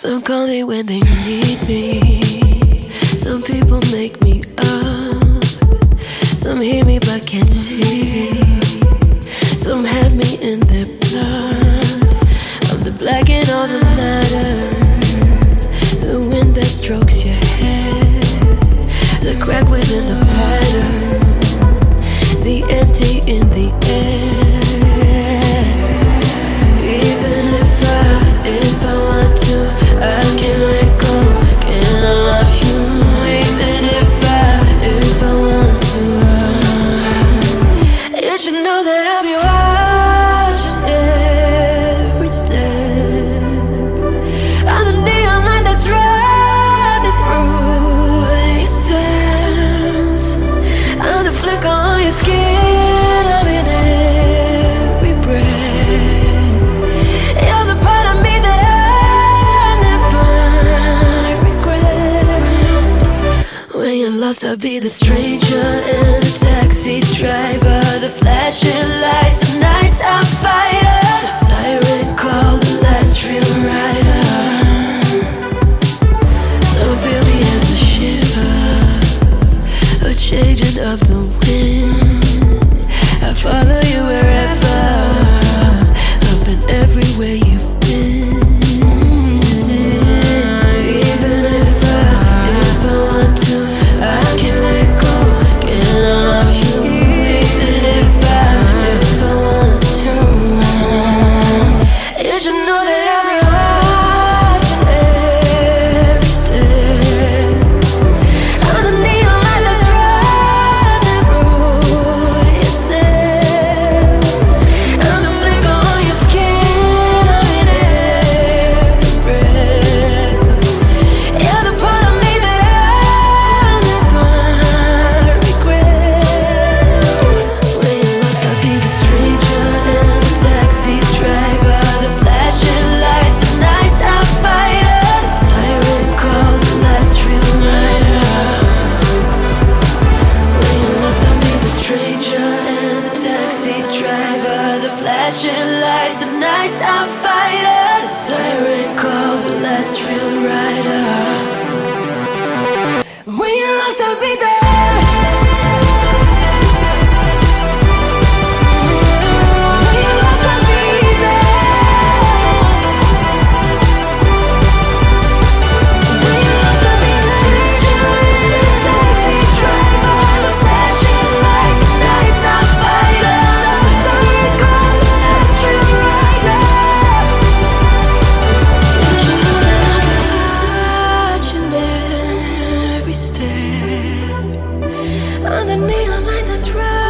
Some call me when they need me. Some people make me up. Some hear me but can't see me. Some have me in their blood. I'm the black and all the matter. The wind that strokes your hair. The crack within the pattern. The empty in the air. Even if I want to, I can let go. Can I love you? Even if I want to, you should know that I'll be watching every step. I'm the neon light that's running through your sense. I'm the flicker on your skin. I'm in every breath. You're the part of me that I never regret. When you're lost, I'll be the stranger and the taxi driver, the flashing lights, the nighttime fighter, the siren call, the last real rider. So feel me as a shiver, a changing of the wind. I follow you wherever, up and everywhere you've been. Even if I want to, I can let go. Can I love you? Even if I want to, you should know that I'll be watching every step. I'm the neon light that's running through your cells. I'm the flicker on your skin. I'm in every breath. You're the part of me that I'll never regret. When you're lost, I'll be the stranger and the taxi driver, the flashing lights, the nighttime fighter, the siren call, the last real rider. When you're lost, I'll be the stranger and the taxi driver, the flashing lights, the nighttime fighter, the siren call, the last real rider. When you're lost, I'll be there. When you're lost, I'll be there. When you're lost, I'll be the stranger and the taxi driver, the flashing lights, the nighttime fighter, the siren call, the last real rider. You should know that I'll be watching every step. I'm the neon light that's right.